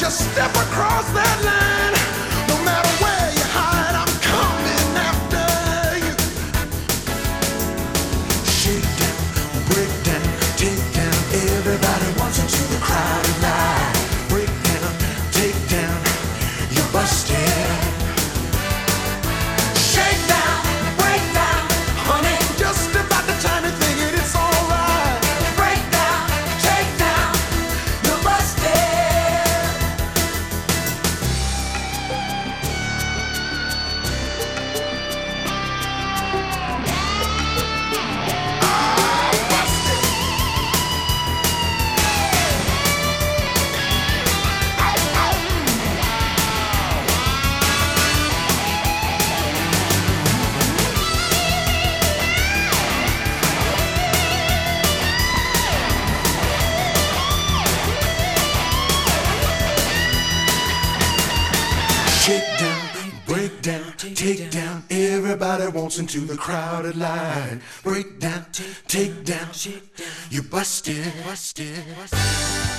step across that line. No matter where you hide, I'm coming after you. Shake down, break down, take down. Everybody wants into the crowded line. Break down, take down, you're busted. Shake down, break down, honey. Just about the time you're thinking it's alright. Break down, take down, you're busted. Shake down, break down, take down. Everybody wants into the crowded line. Break down, take down, you busted.